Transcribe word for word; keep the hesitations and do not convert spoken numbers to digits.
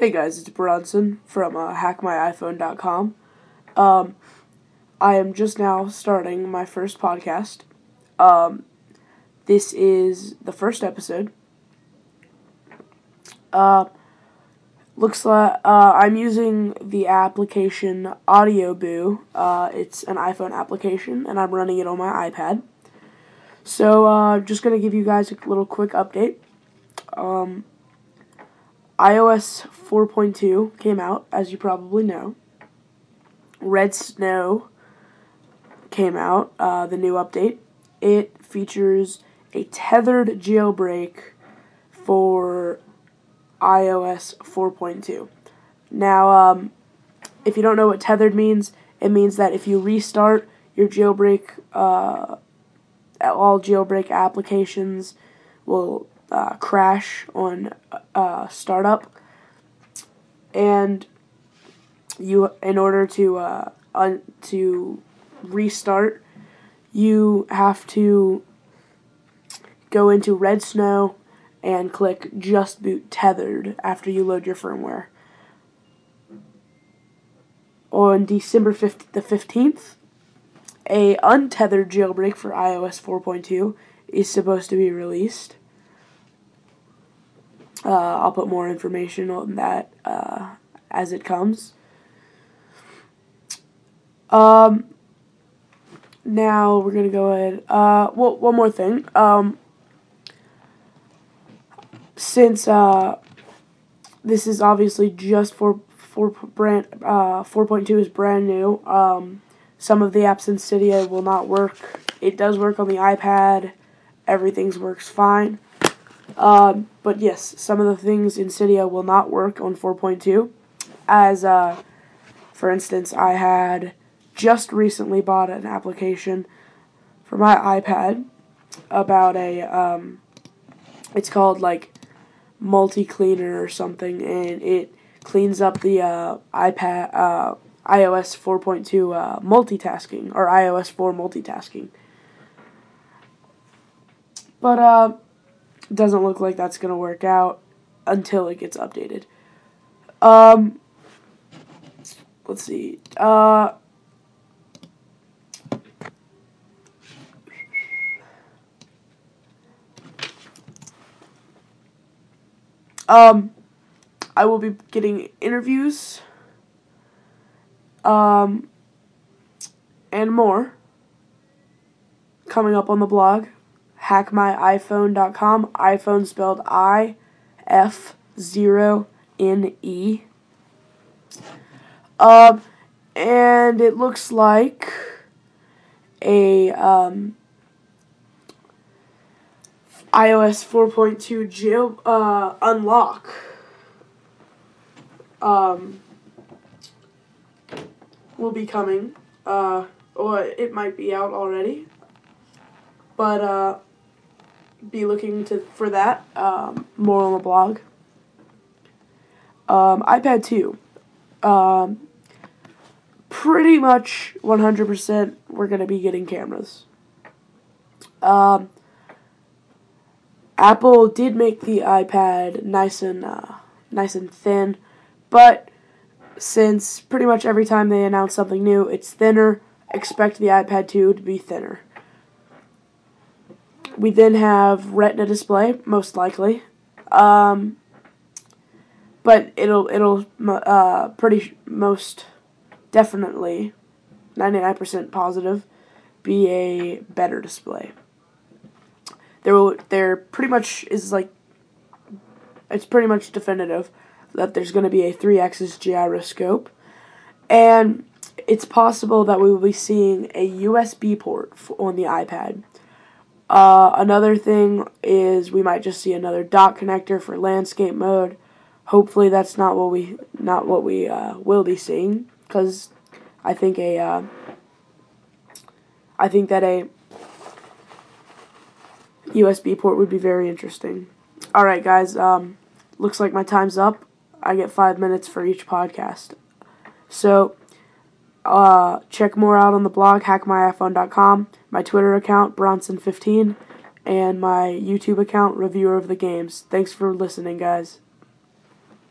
Hey guys, it's Bronson from uh, hack my iphone dot com. Um, I am just now starting my first podcast. Um, this is the first episode. Uh, looks like uh, I'm using the application AudioBoo. Uh, it's an iPhone application, and I'm running it on my iPad. So, uh, just gonna give you guys a little quick update. Um, iOS four point two came out, as you probably know. Red Snow came out, uh, the new update. It features a tethered jailbreak for iOS four point two. Now, um, if you don't know what tethered means, it means that if you restart your jailbreak, uh, all jailbreak applications will uh, crash on uh, startup, and you, in order to uh, un- to restart, you have to go into Red Snow and click Just Boot Tethered after you load your firmware. On December fifth, the fifteenth, a untethered jailbreak for iOS four point two is supposed to be released. Uh, I'll put more information on that uh, as it comes. Um, now we're gonna go ahead. Uh, well, one more thing. Um, since uh, this is obviously just for for brand uh four point two is brand new. Um, some of the apps in Cydia will not work. It does work on the iPad. Everything works fine. Um, but yes, some of the things in Cydia will not work on four point two. As, uh, for instance, I had just recently bought an application for my iPad about a, um, it's called, like, Multi-Cleaner or something, and it cleans up the, uh, iPad, uh, iOS four point two, uh, multitasking, or iOS four multitasking. But, uh, doesn't look like that's going to work out until it gets updated. Um, let's see. Uh, um, I will be getting interviews, um, and more coming up on the blog. hack my iphone dot com. iPhone spelled I F zero N E. Um, and it looks like a um, iOS four point two jail uh, unlock um, will be coming, uh, or it might be out already, but uh, be looking to for that. Um, more on the blog. Um, iPad two. Um, pretty much one hundred percent we're going to be getting cameras. Um, Apple did make the iPad nice and uh, nice and thin, but since pretty much every time they announce something new, it's thinner, expect the iPad two to be thinner. We then have Retina display, most likely, um, but it'll it'll uh, pretty most definitely ninety-nine percent positive be a better display. There will there pretty much is like it's pretty much definitive that there's going to be a three-axis gyroscope, and it's possible that we will be seeing a U S B port on the iPad. Uh, another thing is we might just see another dock connector for landscape mode. Hopefully that's not what we not what we uh, will be seeing, because I think a uh, I think that a U S B port would be very interesting. All right, guys. Um, looks like my time's up. I get five minutes for each podcast. So, uh, check more out on the blog, hack my iphone dot com, my Twitter account, Bronson fifteen, and my YouTube account, Reviewer of the Games. Thanks for listening, guys.